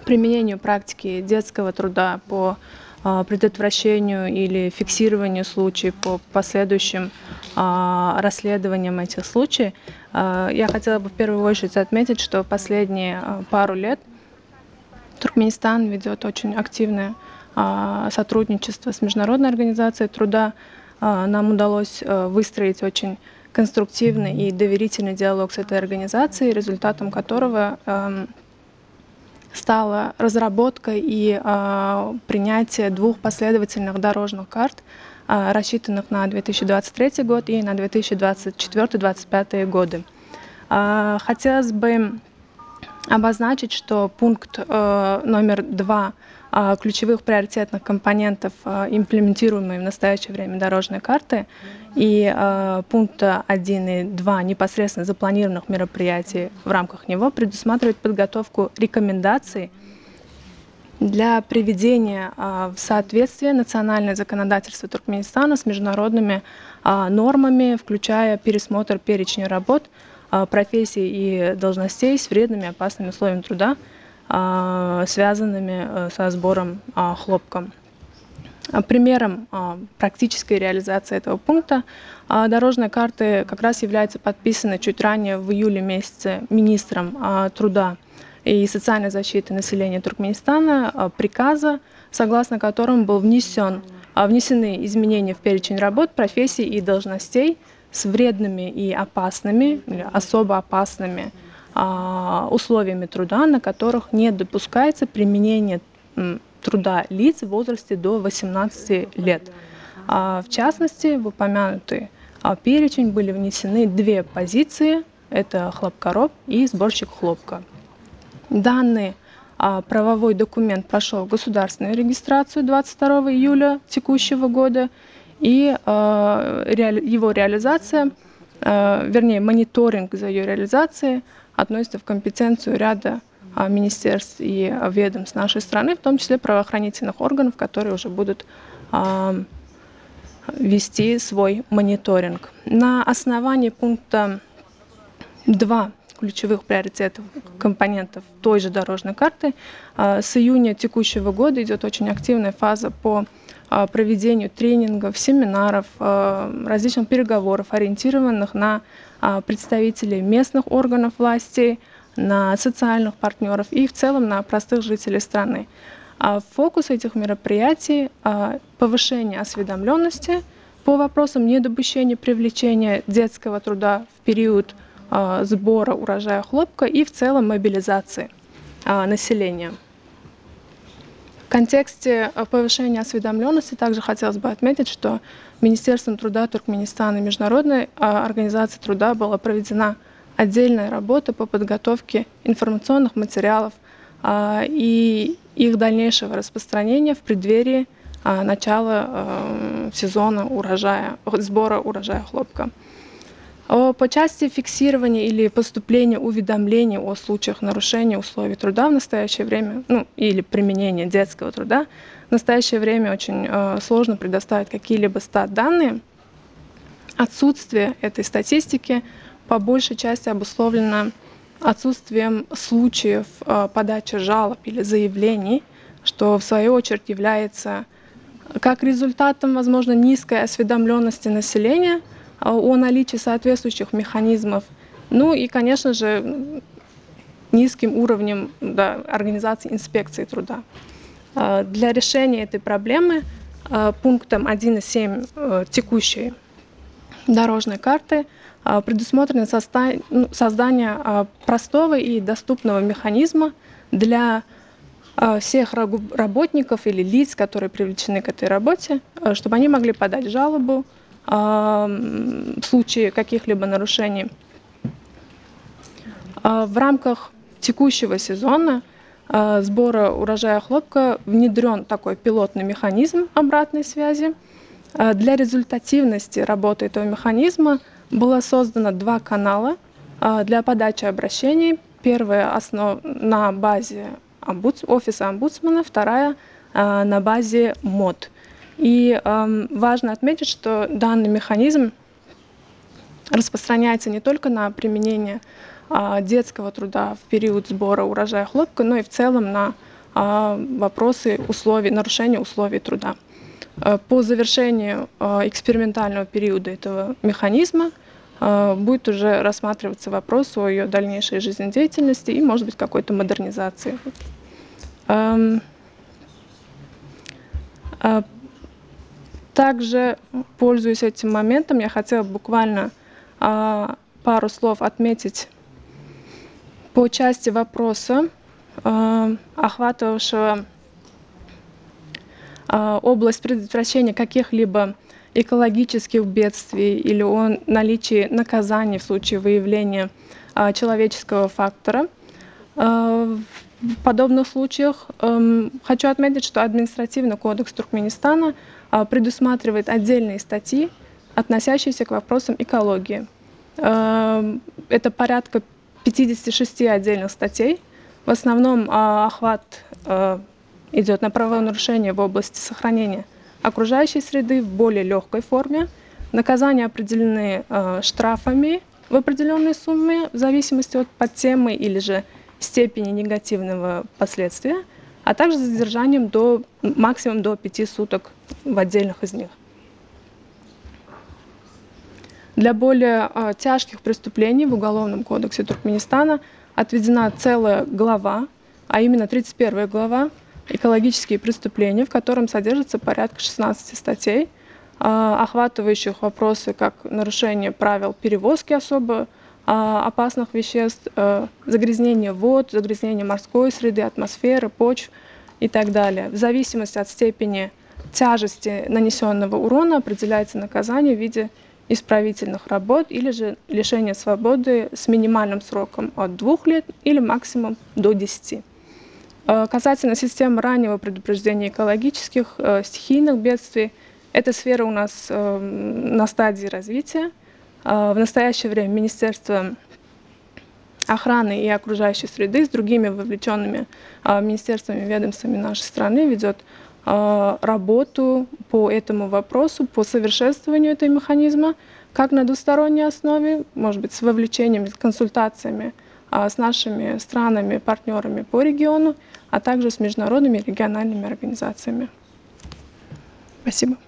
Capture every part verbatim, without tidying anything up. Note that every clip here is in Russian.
применению практики детского труда по а, предотвращению или фиксированию случаев, по последующим а, расследованиям этих случаев, а, я хотела бы в первую очередь отметить, что последние а, пару лет Туркменистан ведет очень активное а, сотрудничество с Международной организацией труда. А, Нам удалось а, выстроить очень конструктивный и доверительный диалог с этой организацией, результатом которого ам, стала разработка и а, принятие двух последовательных дорожных карт, а, рассчитанных на две тысячи двадцать третий год и на две тысячи двадцать четвёртый — две тысячи двадцать пятый годы. А, Хотелось бы обозначить, что пункт э, номер два э, ключевых приоритетных компонентов, э, имплементируемой в настоящее время дорожной карты, и э, пункта один и два непосредственно запланированных мероприятий в рамках него предусматривает подготовку рекомендаций для приведения э, в соответствие национальное законодательство Туркменистана с международными э, нормами, включая пересмотр перечня работ, э, профессий и должностей с вредными и опасными условиями труда, э, связанными э, со сбором э, хлопка. Примером э, практической реализации этого пункта э, дорожной карты как раз является подписанная чуть ранее в июле месяце министром э, труда и социальной защиты населения Туркменистана э, приказа, согласно которому был внесен, э, внесены изменения в перечень работ, профессий и должностей с вредными и опасными, или особо опасными э, условиями труда, на которых не допускается применение м, труда лиц в возрасте до восемнадцати лет. А, В частности, в упомянутый а, перечень были внесены две позиции: это хлопкороб и сборщик хлопка. Данный а, правовой документ прошел государственную регистрацию двадцать второго июля текущего года, и а, реали- его реализация, а, вернее, мониторинг за ее реализацией относится в компетенцию ряда а, министерств и а, ведомств нашей страны, в том числе правоохранительных органов, которые уже будут а, вести свой мониторинг. На основании пункта два ключевых приоритетов компонентов той же дорожной карты а, с июня текущего года идет очень активная фаза по а, проведению тренингов, семинаров, а, различных переговоров, ориентированных на а, представителей местных органов власти, на социальных партнеров и в целом на простых жителей страны. А Фокус этих мероприятий а, — повышение осведомленности по вопросам недопущения привлечения детского труда в период а, сбора урожая хлопка и в целом мобилизации а, населения. В контексте а, повышения осведомленности также хотелось бы отметить, что Министерством труда Туркменистана и Международной а, организацией труда была проведена отдельная работа по подготовке информационных материалов а, и их дальнейшего распространения в преддверии а, начала а, сезона урожая, сбора урожая хлопка. О, По части фиксирования или поступления уведомлений о случаях нарушения условий труда в настоящее время, ну, или применения детского труда, в настоящее время очень э, сложно предоставить какие-либо стат-данные. Отсутствие этой статистики по большей части обусловлено отсутствием случаев э, подачи жалоб или заявлений, что в свою очередь является как результатом, возможно, низкой осведомленности населения а, о наличии соответствующих механизмов, ну и, конечно же, низким уровнем, да, организации инспекции труда. А, Для решения этой проблемы а, пунктом один и семь э, текущей дорожной карты а, предусмотрено соста- ну, создание а, простого и доступного механизма для а, всех рагу- работников или лиц, которые привлечены к этой работе, а, чтобы они могли подать жалобу а, м, в случае каких-либо нарушений. А, В рамках текущего сезона а, сбора урожая хлопка внедрен такой пилотный механизм обратной связи. А, Для результативности работы этого механизма было создано два канала а, для подачи обращений. Первая основ... на базе омбудс... офиса омбудсмана, вторая а, на базе МОД. И ам, важно отметить, что данный механизм распространяется не только на применение а, детского труда в период сбора урожая хлопка, но и в целом на вопросы условий, нарушения условий труда. По завершению экспериментального периода этого механизма будет уже рассматриваться вопрос о ее дальнейшей жизнедеятельности и, может быть, какой-то модернизации. Также, пользуясь этим моментом, я хотела буквально пару слов отметить по части вопроса, охватывавшего область предотвращения каких-либо экологических бедствий или о наличии наказаний в случае выявления человеческого фактора. В подобных случаях хочу отметить, что Административный кодекс Туркменистана предусматривает отдельные статьи, относящиеся к вопросам экологии. Это порядка пятидесяти шести отдельных статей. В основном охват идет на правонарушения в области сохранения окружающей среды в более легкой форме. Наказания определены штрафами в определенной сумме в зависимости от подтемы или же степени негативного последствия, а также задержанием до максимум до пяти суток в отдельных из них. Для более э, тяжких преступлений в Уголовном кодексе Туркменистана отведена целая глава, а именно тридцать первая глава «Экологические преступления», в котором содержится порядка шестнадцати статей, э, охватывающих вопросы как нарушение правил перевозки особо э, опасных веществ, э, загрязнение вод, загрязнение морской среды, атмосферы, почв и так далее. В зависимости от степени тяжести нанесенного урона определяется наказание в виде исправительных работ или же лишение свободы с минимальным сроком от двух лет или максимум до десяти. Касательно системы раннего предупреждения экологических, стихийных бедствий, эта сфера у нас на стадии развития. В настоящее время Министерство охраны и окружающей среды с другими вовлеченными министерствами и ведомствами нашей страны ведет работу по этому вопросу, по совершенствованию этого механизма, как на двусторонней основе, может быть, с вовлечением, с консультациями с нашими странами, партнерами по региону, а также с международными и региональными организациями. Спасибо.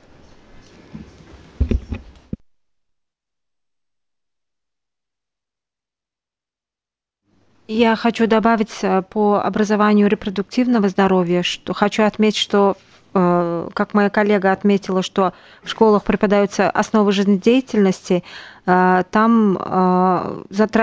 Я хочу добавить по образованию репродуктивного здоровья, что хочу отметить, что, как моя коллега отметила, что в школах преподаются основы жизнедеятельности, там затрагиваются